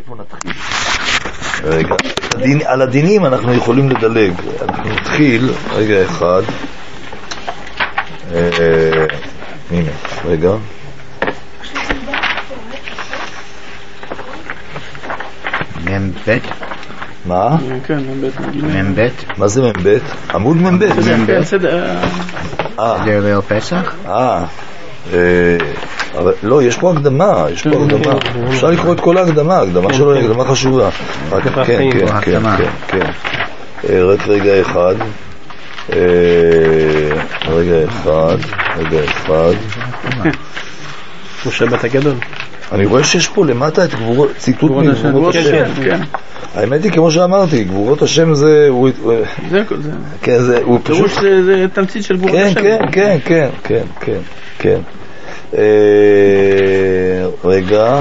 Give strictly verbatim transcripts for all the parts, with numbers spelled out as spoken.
איפה נתחיל? רגע, הדין, על הדינים אנחנו יכולים לדלג. אנחנו נתחיל, רגע אחד. אה, הנה, רגע. מבית? מה? כן, מבית? מה זה מבית? עמוד מבית. כן, סדר. אה. זה פסח? אה. אבל לא, יש פה הקדמה, יש פה הקדמה. אפשר לקרוא את כל ההקדמה, ההקדמה שלו היא הקדמה חשובה. כן, כן, כן, כן. רק רגע אחד. רגע אחד, רגע אחד. הוא שבת הגדול. אני רואה שיש פה למטה את ציטוט מגבורות השם. האמת היא, כמו שאמרתי, גבורות השם זה... זה הכל, זה. כן, זה... פירוש זה תמצית של גבורות השם. כן, כן, כן, כן, כן, כן. רגע.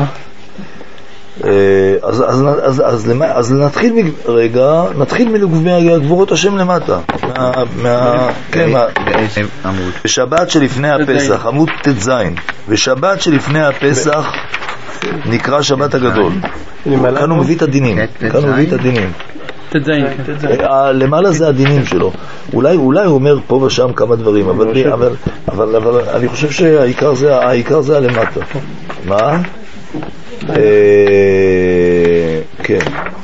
אז, אז, אז, אז, למה, אז נתחיל, רגע, נתחיל מגבורות השם למטה. מה, מה, כן, מה. בשבת שלפני הפסח, עמוד תזין, בשבת שלפני הפסח נקרא שבת הגדול. כאן הוא מביא את הדינים, כאן הוא מביא את הדינים. תזין, למעלה זה הדינים שלו. אולי, אולי הוא אומר פה ושם כמה דברים, אבל, אבל, אבל, אבל אני חושב שהעיקר זה, העיקר זה הלמטה. מה? כן.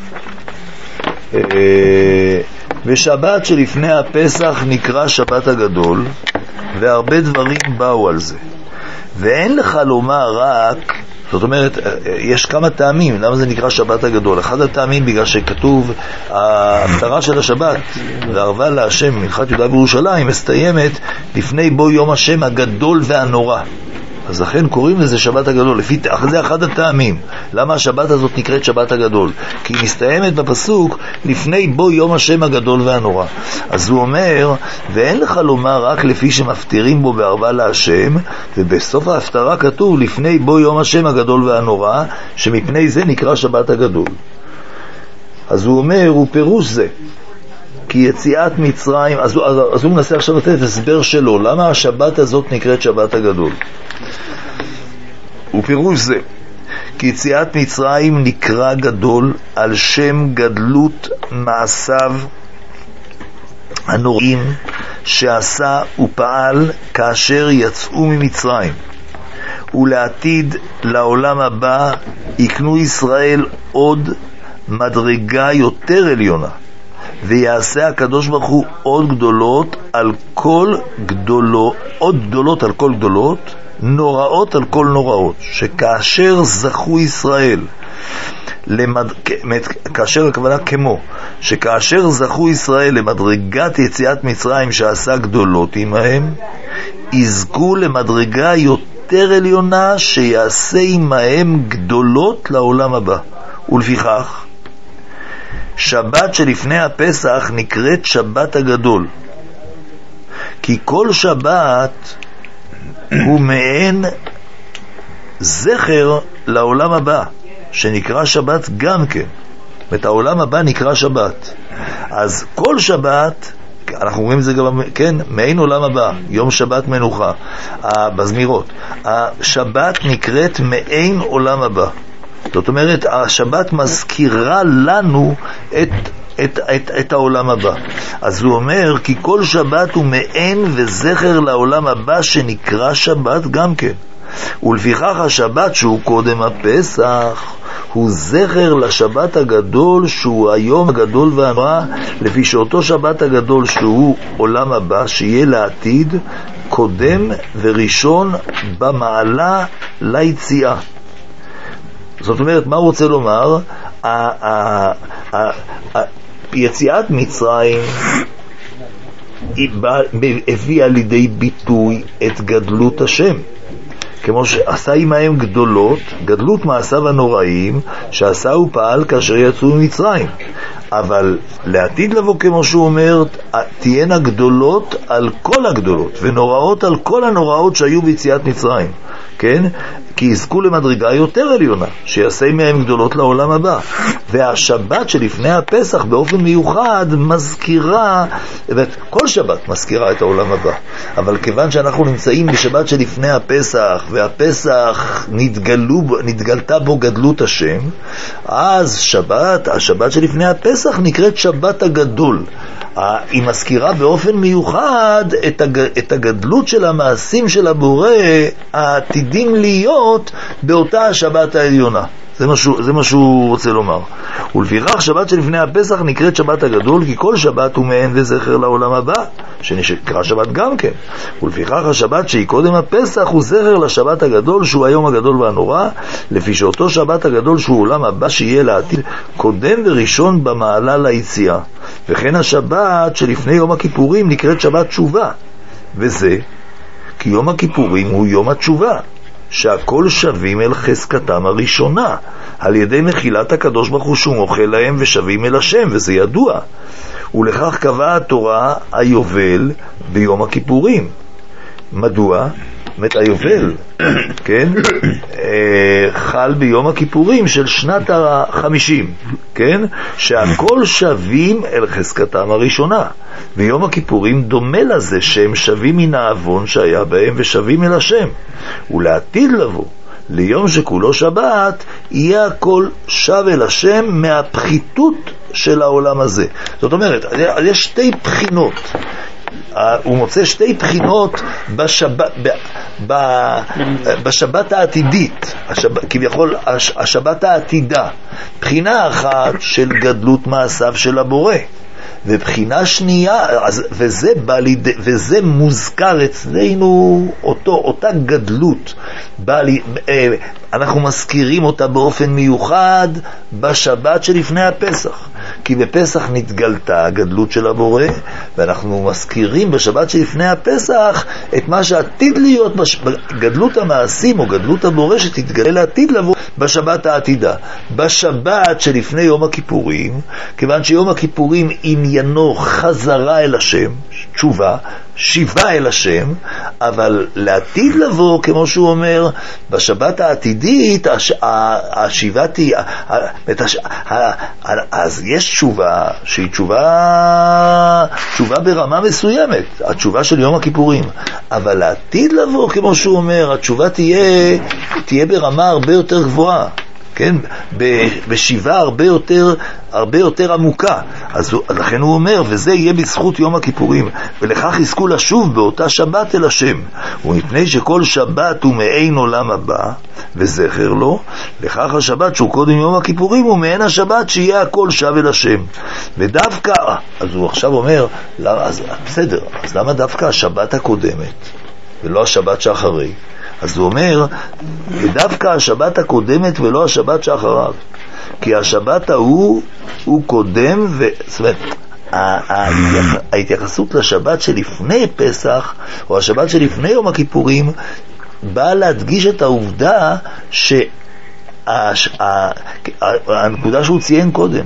בשבת שלפני הפסח נקרא שבת הגדול, והרבה דברים באו על זה. ואין לך לומר רק, זאת אומרת, יש כמה טעמים למה זה נקרא שבת הגדול. אחד הטעמים בגלל שכתוב ההפטרה של השבת וערבה להשם מנחת יהודה וירושלים מסתיימת לפני בו יום השם הגדול והנורא, אז לכן קוראים לזה שבת הגדול. לפי, זה אחד הטעמים למה השבת הזאת נקראת שבת הגדול, כי היא מסתיימת בפסוק לפני בו יום השם הגדול והנורא. אז הוא אומר, ואין לך לומר רק לפי שמפטירים בו בערבה להשם, ובסוף ההפטרה כתוב לפני בו יום השם הגדול והנורא, שמפני זה נקרא שבת הגדול. אז הוא אומר, הוא פירוש זה כי יציאת מצרים, אז, אז, אז הוא מנסה עכשיו לתת הסבר שלו למה השבת הזאת נקראת שבת הגדול. ופירוש זה כי יציאת מצרים נקרא גדול על שם גדלות מעשיו הנוראים שעשה ופעל כאשר יצאו ממצרים, ולעתיד לעולם הבא יקנו ישראל עוד מדרגה יותר עליונה, ויעשה הקדוש ברוך הוא עוד גדולות על כל גדולות, עוד גדולות על כל גדולות, נוראות על כל נוראות, שכאשר זכו ישראל למד... כאשר הכוונה כמו שכאשר זכו ישראל למדרגת יציאת מצרים שעשה גדולות עמהם, יזכו למדרגה יותר עליונה שיעשה עמהם גדולות לעולם הבא. ולפיכך שבת שלפני הפסח נקראת שבת הגדול, כי כל שבת הוא מעין זכר לעולם הבא שנקרא שבת גם כן. ואת העולם הבא נקרא שבת, אז כל שבת אנחנו רואים את זה גם, כן, מעין עולם הבא, יום שבת מנוחה בזמירות. השבת נקראת מעין עולם הבא, זאת אומרת השבת מזכירה לנו את, את, את, את העולם הבא. אז הוא אומר כי כל שבת הוא מעין וזכר לעולם הבא שנקרא שבת גם כן. ולפיכך השבת שהוא קודם הפסח הוא זכר לשבת הגדול שהוא היום הגדול והנורא, לפי שאותו שבת הגדול שהוא עולם הבא שיהיה לעתיד קודם וראשון במעלה ליציאה. זאת אומרת, מה הוא רוצה לומר? יציאת מצרים הביאה לידי ביטוי את גדלות השם, כמו שעשה עמהם גדולות, גדלות מעשיו הנוראים שעשה ופעל כאשר יצאו ממצרים. אבל לעתיד לבוא, כמו שהוא אומר, תהיינה גדולות על כל הגדולות ונוראות על כל הנוראות שהיו ביציאת מצרים. כן? כי יזכו למדרגה יותר עליונה, שיעשה מהם גדולות לעולם הבא. והשבת שלפני הפסח באופן מיוחד מזכירה, כל שבת מזכירה את העולם הבא. אבל כיוון שאנחנו נמצאים בשבת שלפני הפסח, והפסח נתגלו, נתגלתה בו גדלות השם, אז שבת, השבת שלפני הפסח נקראת שבת הגדול. היא מזכירה באופן מיוחד את, הג, את הגדלות של המעשים של הבורא העתידים להיות באותה השבת העליונה. זה מה שהוא, זה מה שהוא רוצה לומר. ולפיכך שבת שלפני הפסח נקראת שבת הגדול, כי כל שבת הוא מעין וזכר לעולם הבא, שנקרא שבת גם כן. ולפיכך השבת שהיא קודם הפסח הוא זכר לשבת הגדול, שהוא היום הגדול והנורא, לפי שאותו שבת הגדול שהוא עולם הבא שיהיה לעתיד, קודם וראשון במעלה ליציאה. וכן השבת שלפני יום הכיפורים נקראת שבת תשובה, וזה כי יום הכיפורים הוא יום התשובה, שהכל שווים אל חזקתם הראשונה, על ידי מחילת הקדוש ברוך הוא שהוא מוכל להם ושווים אל השם, וזה ידוע. ולכך קבעה התורה היובל ביום הכיפורים. מדוע? מת היובל, כן? חל ביום הכיפורים של שנת החמישים, כן? שהכל שווים אל חזקתם הראשונה. ויום הכיפורים דומה לזה שהם שווים מן העוון שהיה בהם ושווים אל השם. ולעתיד לבוא, ליום שכולו שבת, יהיה הכל שב אל השם מהפחיתות של העולם הזה. זאת אומרת, יש שתי בחינות. הוא מוצא שתי בחינות בשבת, ב, ב, בשבת העתידית, השבת, כביכול השבת העתידה. בחינה אחת של גדלות מעשיו של הבורא, ובחינה שנייה, וזה, בא ליד, וזה מוזכר אצלנו, אותו, אותה גדלות, בא לי, אנחנו מזכירים אותה באופן מיוחד בשבת שלפני הפסח. כי בפסח נתגלתה הגדלות של הבורא, ואנחנו מזכירים בשבת שלפני הפסח את מה שעתיד להיות בגדלות המעשים או גדלות הבורא שתתגלה לעתיד לבוא בשבת העתידה. בשבת שלפני יום הכיפורים, כיוון שיום הכיפורים עניינו חזרה אל השם, תשובה, שיבה אל השם, אבל לעתיד לבוא, כמו שהוא אומר, בשבת העתידית, השיבה תהיה, אז יש תשובה שהיא תשובה, תשובה ברמה מסוימת, התשובה של יום הכיפורים, אבל לעתיד לבוא, כמו שהוא אומר, התשובה תהיה, תהיה ברמה הרבה יותר גבוהה. כן, בשיבה הרבה יותר, הרבה יותר עמוקה. אז לכן הוא אומר, וזה יהיה בזכות יום הכיפורים, ולכך יזכו לשוב באותה שבת אל השם. ומפני שכל שבת הוא מעין עולם הבא, וזכר לו, לכך השבת שהוא קודם יום הכיפורים הוא מעין השבת שיהיה הכל שב אל השם. ודווקא, אז הוא עכשיו אומר, אז, בסדר, אז למה דווקא השבת הקודמת, ולא השבת שאחרי? אז הוא אומר, ודווקא השבת הקודמת ולא השבת שאחריו. כי השבת ההוא הוא קודם, ו... זאת אומרת, ההתייחסות לשבת שלפני פסח, או השבת שלפני יום הכיפורים, באה להדגיש את העובדה שהנקודה שהוא ציין קודם,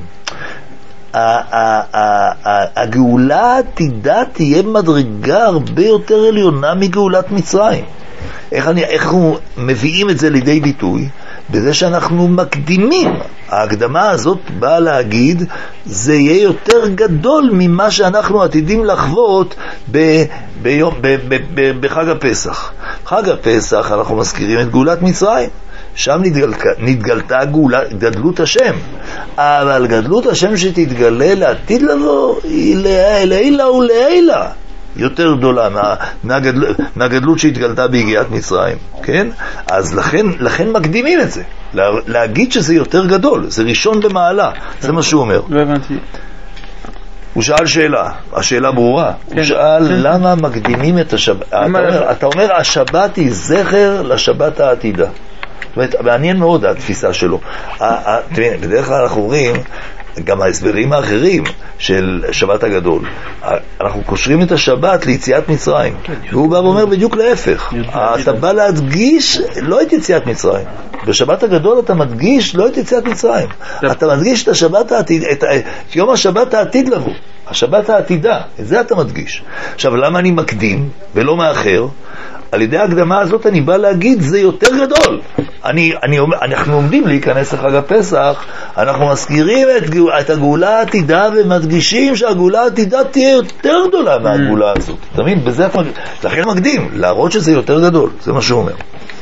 הגאולה העתידה תהיה מדרגה הרבה יותר עליונה מגאולת מצרים. איך, אני, איך אנחנו מביאים את זה לידי ביטוי? בזה שאנחנו מקדימים. ההקדמה הזאת באה להגיד, זה יהיה יותר גדול ממה שאנחנו עתידים לחוות ב, ביום, ב, ב, ב, בחג הפסח. חג הפסח אנחנו מזכירים את גאולת מצרים. שם נתגלתה, נתגלתה גאולה, גדלות השם. אבל גדלות השם שתתגלה לעתיד לבוא, היא לעילה ולעילה. יותר גדולה מה, מהגדל, מהגדלות שהתגלתה בהגיעת מצרים, כן? אז לכן, לכן מקדימים את זה, לה, להגיד שזה יותר גדול, זה ראשון במעלה, זה מה שהוא אומר. לא הבנתי. הוא שאל שאלה, השאלה ברורה, כן, הוא שאל כן. למה מקדימים את השבת, אתה אומר, אתה אומר השבת היא זכר לשבת העתידה. זאת אומרת, מעניין מאוד התפיסה שלו. תראי, בדרך כלל אנחנו אומרים, גם ההסברים האחרים של שבת הגדול, אנחנו קושרים את השבת ליציאת מצרים, והוא בא ואומר בדיוק להפך, אתה בא להדגיש לא את יציאת מצרים, בשבת הגדול אתה מדגיש לא את יציאת מצרים, אתה מדגיש את השבת העתיד, את יום השבת העתיד לבוא, השבת העתידה, את זה אתה מדגיש. עכשיו, למה אני מקדים ולא מאחר? על ידי ההקדמה הזאת אני בא להגיד, זה יותר גדול. אני, אני, אנחנו עומדים להיכנס לחג הפסח, אנחנו מזכירים את, את הגאולה העתידה ומדגישים שהגאולה העתידה תהיה יותר גדולה מהגאולה הזאת. אתה מבין? בזה אתה, לכן מקדים, להראות שזה יותר גדול. זה מה שהוא אומר.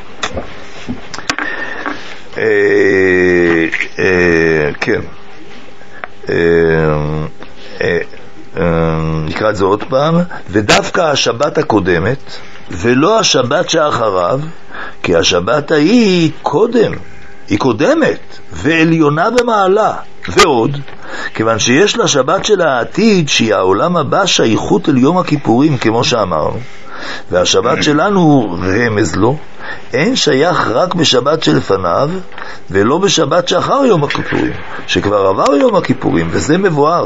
אה, אה, כן. אה, אה, נקרא את זה עוד פעם. ודווקא השבת הקודמת ולא השבת שאחריו, כי השבת ההיא קודם, היא קודמת ועליונה במעלה. ועוד, כיוון שיש לשבת של העתיד שהיא העולם הבא שייכות אל יום הכיפורים כמו שאמרנו, והשבת שלנו רמז לו, אין שייך רק בשבת שלפניו ולא בשבת שאחר יום הכיפורים, שכבר עבר יום הכיפורים, וזה מבואר.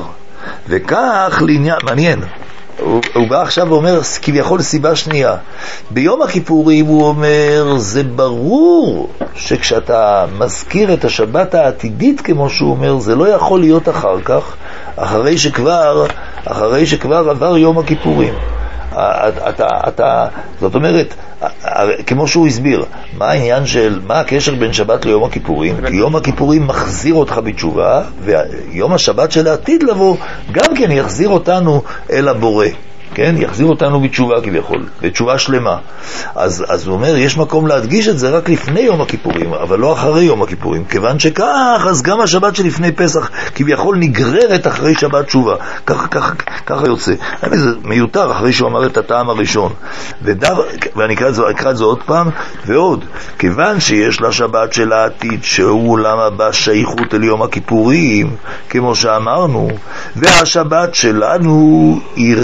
וכך לעניין, מעניין, הוא, הוא בא עכשיו ואומר כביכול סיבה שנייה. ביום הכיפורים הוא אומר, זה ברור שכשאתה מזכיר את השבת העתידית כמו שהוא אומר, זה לא יכול להיות אחר כך, אחרי שכבר, אחרי שכבר עבר יום הכיפורים. אתה, אתה, זאת אומרת, כמו שהוא הסביר, מה העניין של, מה הקשר בין שבת ליום הכיפורים? כי יום הכיפורים מחזיר אותך בתשובה, ויום השבת של העתיד לבוא גם כן יחזיר אותנו אל הבורא, כן? יחזיר אותנו בתשובה כביכול, בתשובה שלמה. אז, אז הוא אומר, יש מקום להדגיש את זה רק לפני יום הכיפורים, אבל לא אחרי יום הכיפורים. כיוון שכך, אז גם השבת שלפני פסח כביכול נגררת אחרי שבת תשובה. ככה, ככה, ככה יוצא. זה מיותר אחרי שהוא אמר את הטעם הראשון. ודו, ואני אקרא את זה, אקרא את זה עוד פעם, ועוד. כיוון שיש לשבת של העתיד, שהוא עולם הבא שייכות אל יום הכיפורים, כמו שאמרנו, והשבת שלנו היא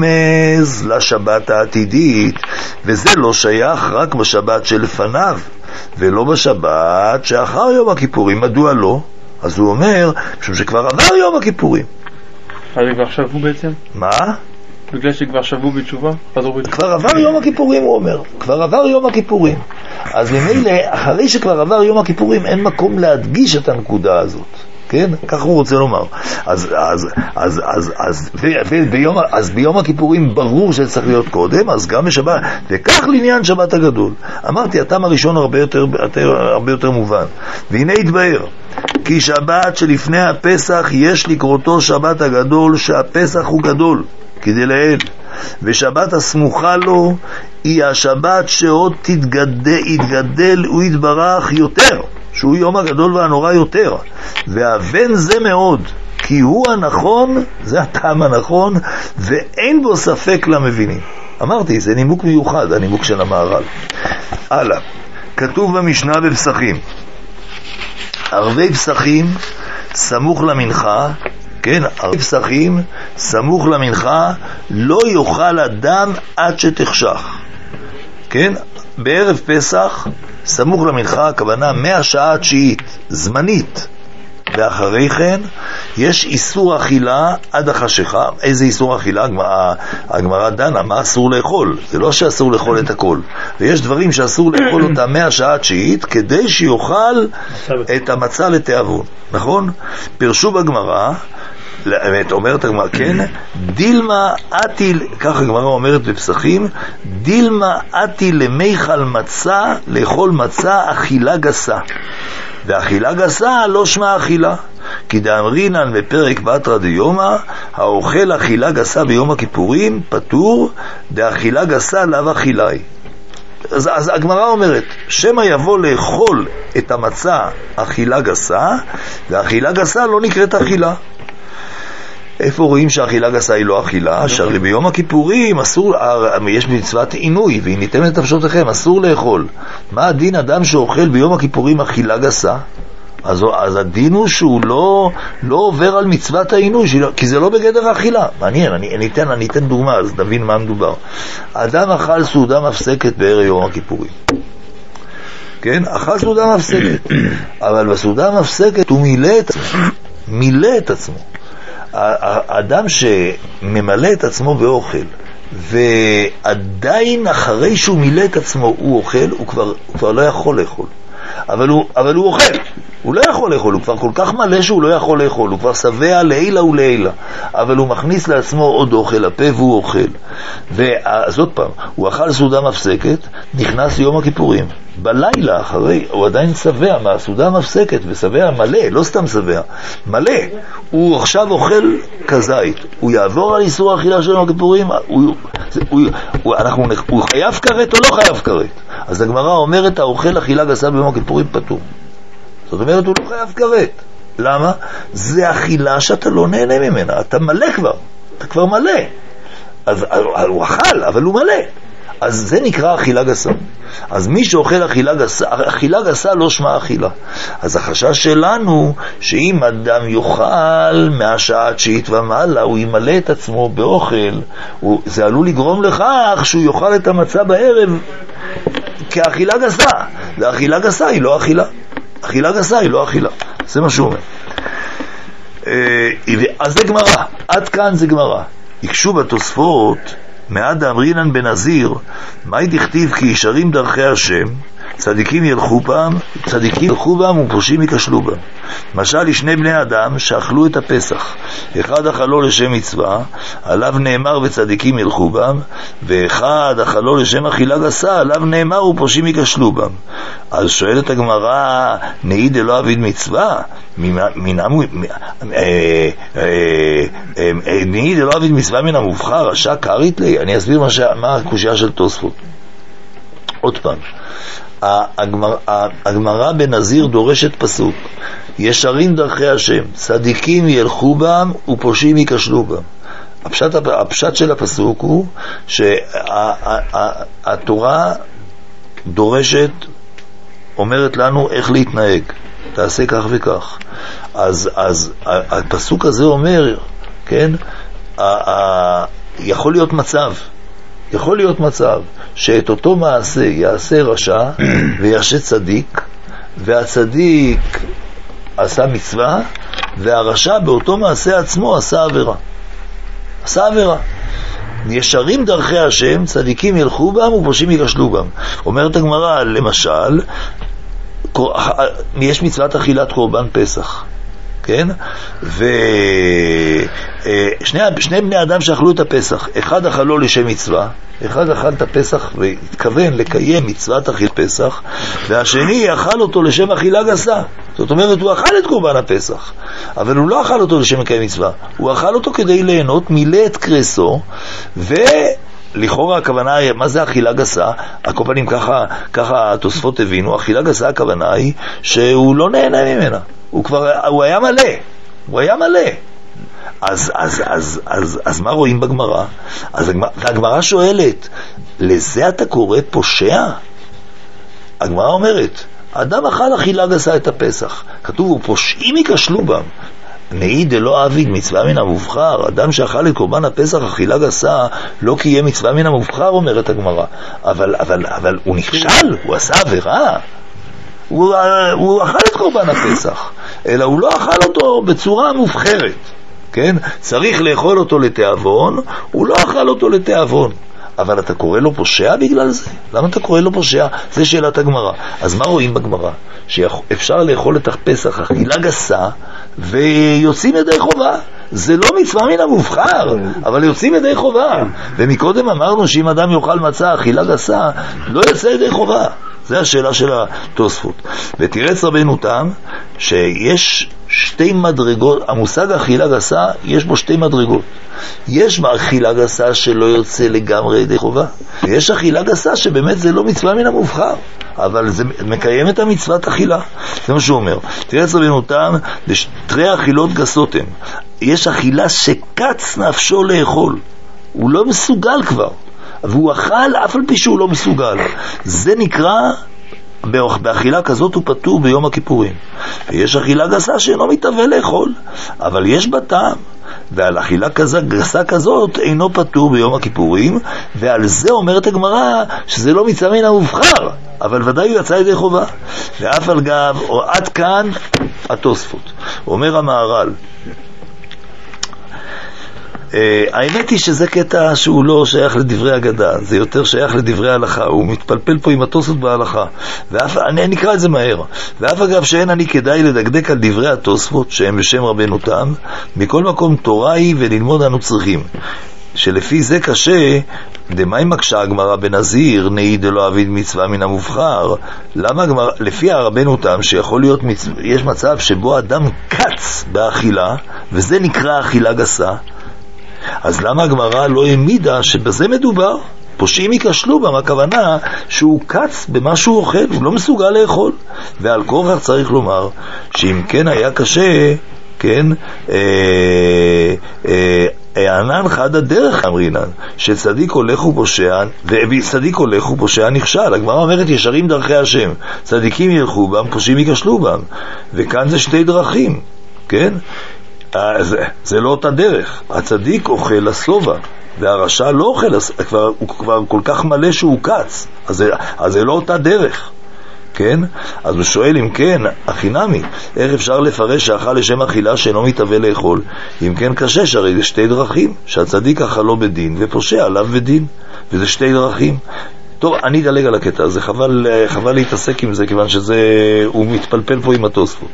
רמז לשבת העתידית, וזה לא שייך רק בשבת שלפניו ולא בשבת שאחר יום הכיפורים. מדוע לא? אז הוא אומר, משום שכבר עבר יום הכיפורים. אז כבר שבו בעצם? מה? בגלל שכבר שבו בתשובה? כבר עבר יום הכיפורים, הוא אומר. כבר עבר יום הכיפורים. אז ממילא, אחרי שכבר עבר יום הכיפורים, אין מקום להדגיש את הנקודה הזאת. כן? כך הוא רוצה לומר. אז, אז, אז, אז, אז, ו, ו, ביום, אז ביום הכיפורים ברור שצריך להיות קודם, אז גם בשבת, וכך לעניין שבת הגדול. אמרתי, הטעם הראשון הרבה יותר, הרבה יותר מובן. והנה התבהר, כי שבת שלפני הפסח יש לקרותו שבת הגדול, שהפסח הוא גדול, כדי לאל. ושבת הסמוכה לו היא השבת שעוד תתגדל, יתגדל ויתברך יותר, שהוא יום הגדול והנורא יותר, והבן זה מאוד, כי הוא הנכון, זה הטעם הנכון, ואין בו ספק למבינים. אמרתי, זה נימוק מיוחד, הנימוק של המהר"ל. הלאה, כתוב במשנה בפסחים, ערבי פסחים סמוך למנחה, כן, ערבי פסחים סמוך למנחה, לא יאכל אדם עד שתחשך. כן, בערב פסח סמוך למנחה, הכוונה מהשעה התשיעית, זמנית, ואחרי כן יש איסור אכילה עד החשיכה. איזה איסור אכילה? הגמרא דנה, מה אסור לאכול? זה לא שאסור לאכול את הכל, ויש דברים שאסור לאכול אותם מהשעה התשיעית כדי שיוכל את המצה לתיאבון, נכון? פרשו בגמרא, באמת אומרת הגמרא, כן, דילמה אתי, כך הגמרא אומרת בפסחים, דילמה אתי למיכל מצה, לאכול מצה אכילה גסה, ואכילה גסה לא שמה אכילה, כי דאמרינן בפרק בתרא דיומא, האוכל אכילה גסה ביום הכיפורים פטור, דאכילה גסה לאו אכילאי. אז, אז הגמרא אומרת, שמה יבוא לאכול את המצה אכילה גסה, ואכילה גסה לא נקראת אכילה. איפה רואים שהאכילה גסה היא לא אכילה? שהרי ביום הכיפורים אסור, יש מצוות עינוי, והיא ניתנת נפשותיכם, אסור לאכול. מה הדין אדם שאוכל ביום הכיפורים אכילה גסה? אז, אז הדין הוא שהוא לא, לא עובר על מצוות העינוי, כי זה לא בגדר האכילה. מעניין, אני, אני, אתן, אני אתן דוגמה, אז נבין מה מדובר. אדם אכל סעודה מפסקת בערב יום הכיפורים. כן? אכל סעודה מפסקת. אבל בסעודה מפסקת הוא מילא את עצמו. מילא את עצמו. האדם שממלא את עצמו באוכל, ועדיין אחרי שהוא מילא את עצמו הוא אוכל, הוא כבר, הוא כבר לא יכול לאכול. אבל הוא, אבל הוא אוכל, הוא לא יכול לאכול, הוא כבר כל כך מלא שהוא לא יכול לאכול, הוא כבר שבע לילה ולילה, אבל הוא מכניס לעצמו עוד אוכל לפה והוא אוכל. ואז עוד פעם, הוא אכל סעודה מפסקת, נכנס ליום הכיפורים, בלילה אחרי, הוא עדיין שבע מהסעודה המפסקת, ושבע מלא, לא סתם שבע, מלא. הוא עכשיו אוכל כזית, הוא יעבור על איסור האכילה של יום הכיפורים, הוא, הוא, הוא, אנחנו, הוא חייב כרת או לא חייב כרת? אז הגמרא אומרת, האוכל אכילה גסה ביום הכיפורים פטור. זאת אומרת, הוא לא חייב כרת. למה? זה אכילה שאתה לא נהנה ממנה, אתה מלא כבר, אתה כבר מלא. אז הוא אכל, אבל הוא מלא. אז זה נקרא אכילה גסה. אז מי שאוכל אכילה גסה, אכילה גסה לא שמה אכילה. אז החשש שלנו, שאם אדם יאכל מהשעה התשיעית ומעלה, הוא ימלא את עצמו באוכל, הוא, זה עלול לגרום לכך שהוא יאכל את המצה בערב כאכילה גסה. והאכילה גסה היא לא אכילה. אכילה גסה היא לא אכילה. זה מה שהוא אומר. אז זה גמרא. עד כאן זה גמרא. יקשו בתוספות, מעד אמרינן בנזיר, מה דכתיב כי ישרים דרכי השם, צדיקים ילכו בם, צדיקים ילכו בם ופושעים יקשלו בם. משל לשני בני אדם שאכלו את הפסח, אחד אכלו לשם מצווה, עליו נאמר וצדיקים ילכו בם, ואחד אכלו לשם אכילה גסה, עליו נאמר ופושעים יקשלו בם. אז שואלת הגמרא, נעיד אלוה עביד מצווה, נעיד אלוה עביד מצווה מן המובחר, רשע קרית לי. אני אסביר מה הקושיה של תוספות. עוד פעם, הגמרא בנזיר דורשת פסוק, ישרים דרכי השם, צדיקים ילכו בם ופושעים יקשלו בם. הפשט, הפשט של הפסוק הוא שהתורה דורשת, אומרת לנו איך להתנהג, תעשה כך וכך. אז, אז הפסוק הזה אומר, כן, יכול להיות מצב, יכול להיות מצב שאת אותו מעשה יעשה רשע ויעשה צדיק, והצדיק עשה מצווה, והרשע באותו מעשה עצמו עשה עבירה. עשה עבירה. ישרים דרכי השם, צדיקים ילכו בם ופושעים יקשלו בם. אומרת הגמרא, למשל, יש מצוות אכילת קורבן פסח, כן? ושני שני בני אדם שאכלו את הפסח, אחד אכלו לשם מצווה, אחד אכל את הפסח והתכוון לקיים מצוות אכיל פסח, והשני אכל אותו לשם אכילה גסה. זאת אומרת, הוא אכל את קורבן הפסח, אבל הוא לא אכל אותו לשם לקיים מצווה, הוא אכל אותו כדי ליהנות, מילא את קרסו, ו... לכאורה הכוונה היא, מה זה אכילה גסה? הקופנים ככה, ככה התוספות הבינו, אכילה גסה הכוונה היא שהוא לא נהנה ממנה, הוא כבר, הוא היה מלא, הוא היה מלא. אז, אז, אז, אז, אז מה רואים בגמרא? אז הגמרא שואלת, לזה אתה קורא פושע? הגמרא אומרת, האדם אכל אכילה גסה את הפסח, כתוב, פושעים יקשלו בם. נעיד אלוה עביד מצווה מן המובחר, אדם שאכל את קורבן הפסח אכילה גסה לא קיים מצווה מן המובחר, אומרת הגמרא. אבל, אבל, אבל הוא נכשל, הוא עשה עבירה, הוא, הוא אכל את קורבן הפסח, אלא הוא לא אכל אותו בצורה מובחרת, כן? צריך לאכול אותו לתיאבון, הוא לא אכל אותו לתיאבון. אבל אתה קורא לו פושע בגלל זה? למה אתה קורא לו פושע? זה שאלת הגמרא. אז מה רואים בגמרא? שאפשר לאכול את הפסח אכילה גסה ויוצאים ידי חובה. זה לא מצווה מן המובחר, אבל יוצאים ידי חובה. ומקודם אמרנו שאם אדם יאכל מצה אכילה גסה, לא יוצא ידי חובה. זה השאלה של התוספות. ותרץ רבנו תם שיש שתי מדרגות, המושג אכילה גסה יש בו שתי מדרגות. יש אכילה גסה שלא יוצא לגמרי ידי חובה, ויש אכילה גסה שבאמת זה לא מצווה מן המובחר, אבל זה מקיים את המצוות אכילה. זה מה שהוא אומר. תרץ רבנו תם, תרי אכילות גסות הם. יש אכילה שקץ נפשו לאכול, הוא לא מסוגל כבר, והוא אכל אף על פי שהוא לא מסוגל. זה נקרא, באכילה כזאת הוא פטור ביום הכיפורים. ויש אכילה גסה שאינו מתהווה לאכול, אבל יש בה טעם, ועל אכילה גסה כזאת אינו פטור ביום הכיפורים, ועל זה אומרת הגמרא שזה לא מצווה מן המובחר, אבל ודאי הוא יצא ידי חובה. ואף על גב, או עד כאן התוספות. אומר המהר"ל, האמת היא שזה קטע שהוא לא שייך לדברי אגדה, זה יותר שייך לדברי ההלכה, הוא מתפלפל פה עם התוספות בהלכה, ואף, אני נקרא את זה מהר, ואף אגב שאין אני כדאי לדקדק על דברי התוספות שהם בשם רבנו תם, מכל מקום תורה היא וללמוד אנו צריכים, שלפי זה קשה, דמי מקשה הגמרא בנזיר, נהי דלא אביד מצווה מן המובחר, למה הגמרא, לפי הרבנו תם שיכול להיות, מצו, יש מצב שבו אדם קץ באכילה, וזה נקרא אכילה גסה, אז למה הגמרא לא העמידה שבזה מדובר? פושעים יקשלו בה, הכוונה שהוא קץ במה שהוא אוכל, הוא לא מסוגל לאכול. ועל כורך צריך לומר שאם כן היה קשה, כן, אה, אה, הענן חד הדרך אמרינן, שצדיק הולך ופושע, וצדיק הולך ופושע נכשל. הגמרא אומרת ישרים דרכי השם, צדיקים ילכו בם, פושעים יקשלו בם, וכאן זה שתי דרכים, כן? זה, זה לא אותה דרך. הצדיק אוכל לסובה, והרשע לא אוכל, כבר, הוא כבר כל כך מלא שהוא קץ, אז זה, אז זה לא אותה דרך, כן? אז הוא שואל אם כן, החינמי, איך אפשר לפרש שאכל לשם אכילה שאינו מתאווה לאכול? אם כן קשה, שהרי זה שתי דרכים, שהצדיק אכלו בדין ופושע עליו בדין, וזה שתי דרכים. טוב, אני אדלג על הקטע הזה, חבל, חבל להתעסק עם זה, כיוון שזה, הוא מתפלפל פה עם התוספות.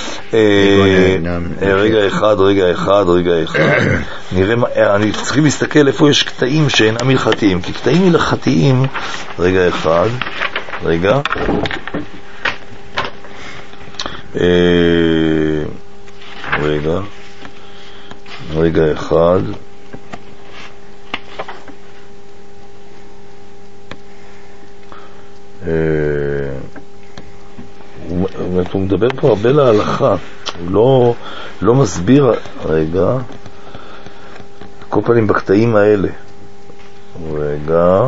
רגע אחד, רגע אחד, רגע אחד. נראה, אני צריכים להסתכל איפה יש קטעים שאינם הלכתיים, כי קטעים הלכתיים, רגע אחד, רגע. רגע, רגע אחד. הוא מדבר פה הרבה להלכה, הוא לא, לא מסביר, רגע, כל פעמים בקטעים האלה, רגע,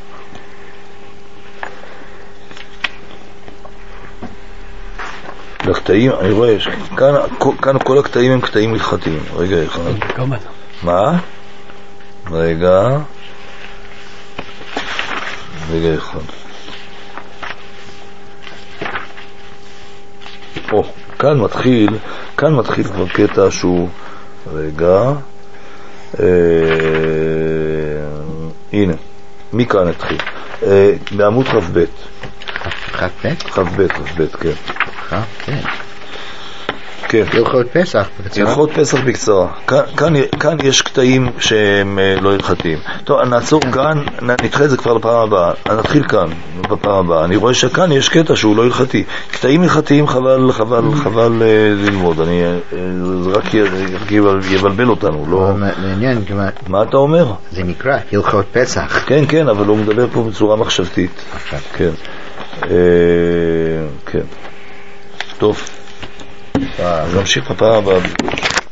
בקטעים, אני רואה, כאן, כאן כל הקטעים הם קטעים הלכתיים, רגע אחד, מה? רגע, רגע אחד. או, כאן מתחיל, כאן מתחיל כבר קטע שהוא, רגע, אה, הנה, מכאן התחיל, אה, בעמוד חב ב' חב ב'? חב ב', חב ב', כן. חב ב'. כן. הלכות פסח בקצרה. הלכות פסח בקצרה. כאן, כאן, כאן יש קטעים שהם לא הלכתיים. טוב, נעצור כאן, נדחה את זה כבר לפעם הבאה. נתחיל כאן, בפעם הבאה. אני רואה שכאן יש קטע שהוא לא הלכתי. קטעים הלכתיים חבל, חבל, חבל ללמוד. אני, זה רק יבלבל אותנו. לא... מעניין, מה אתה אומר? זה נקרא הלכות פסח. כן, כן, אבל הוא מדבר פה בצורה מחשבתית. כן. כן. טוב. נמשיך בפעם הבאה.